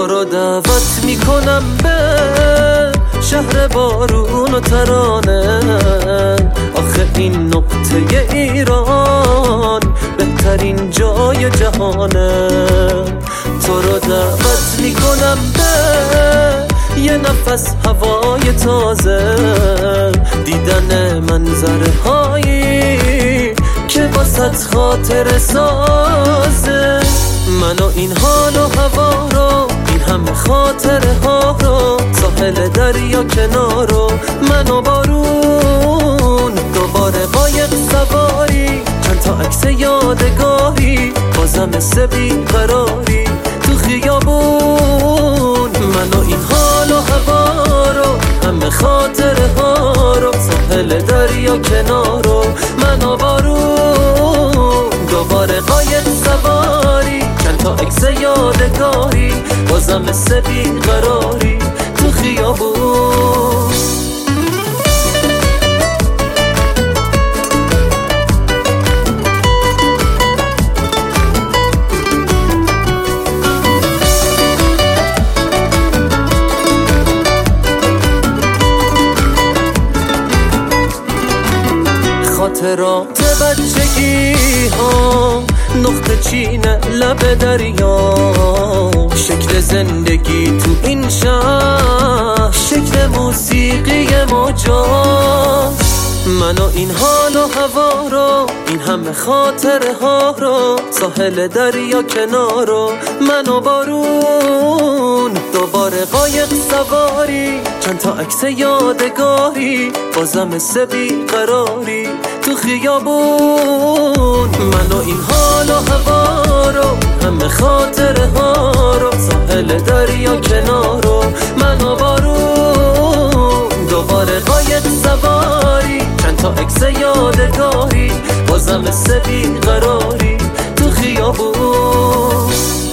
تو رو دعوت میکنم به شهر بارون و ترانه. آخه این نقطه ایران بهترین جای جهانه. تو رو دعوت میکنم به یه نفس هوای تازه، دیدن منظره هایی که واسه خاطر سازه. من و این حال و هوا رو، این همه خاطره ها رو، ساحل دریا کنارو، من و بارون، دوباره قایق سواری، چند تا عکس یادگاری، بازم مثل بیقراری تو خیابون. من و این حال و هوا رو، همه خاطره ها رو، ساحل دریا کنارو، من و بارون، دوباره قایق سواری، چند تا عکس یادگاری، بازم مثل بیقراری تو خیابون. خاطرات بچگی ها، نقطه چین لب دریا، شکل زندگی تو این شهر، شکل موسیقی موجاست. من و این حال و هوا رو، این همه خاطره ها رو، ساحل دریا کنارو، من و بارون، دوباره قایق سواری، چند تا عکس یادگاری، بازم مثل بیقراری تو خیابون. من و این حال و هوا رو، همه خاطره ها رو، ساحل دریا کنارو، من و بارون، دوباره قایق سواری، چند تا عکس یادگاری، بازم مثل بیقراری تو خیابون.